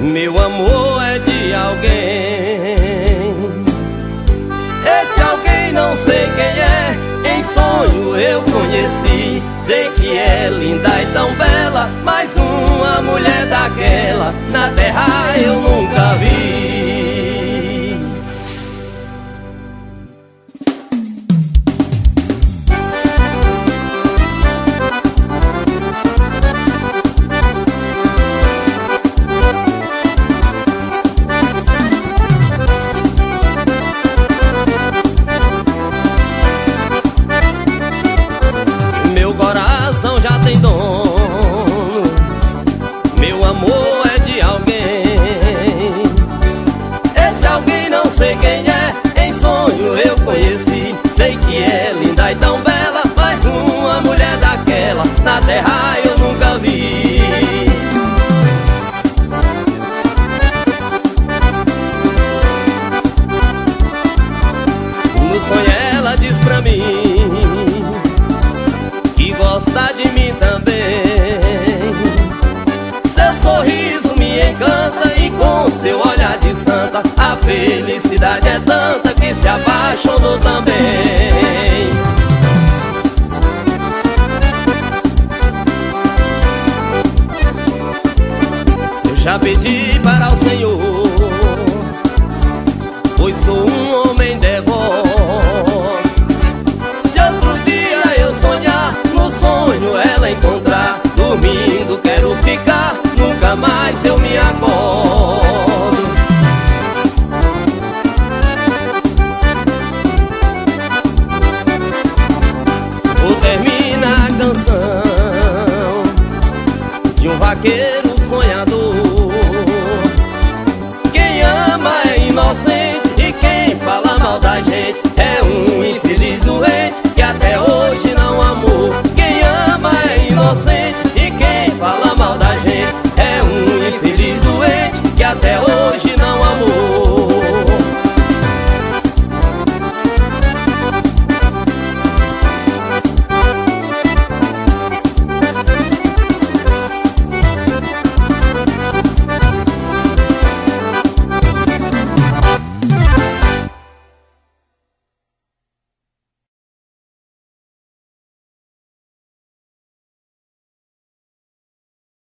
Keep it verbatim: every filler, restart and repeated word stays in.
Meu amor é de alguém. Esse alguém não sei quem é, em sonho eu conheci. Sei que é linda e tão bela, mas uma mulher daquela na terra eu nunca vi. Meu coração já tem dono, meu amor é de alguém. Esse alguém não sei quem é, em sonho eu conheci. Sei que é linda e tão bela, mas uma mulher daquela na terra eu nunca vi. No sonho ela diz pra mim que gosta de mim também. Seu sorriso me encanta e com seu olhar de santa a felicidade é tanta que se apaixonou também. Eu já pedi para o Senhor, pois sou um homem devoto. Se outro dia eu sonhar, no sonho ela encontrar, dormindo quero ficar, nunca mais eu me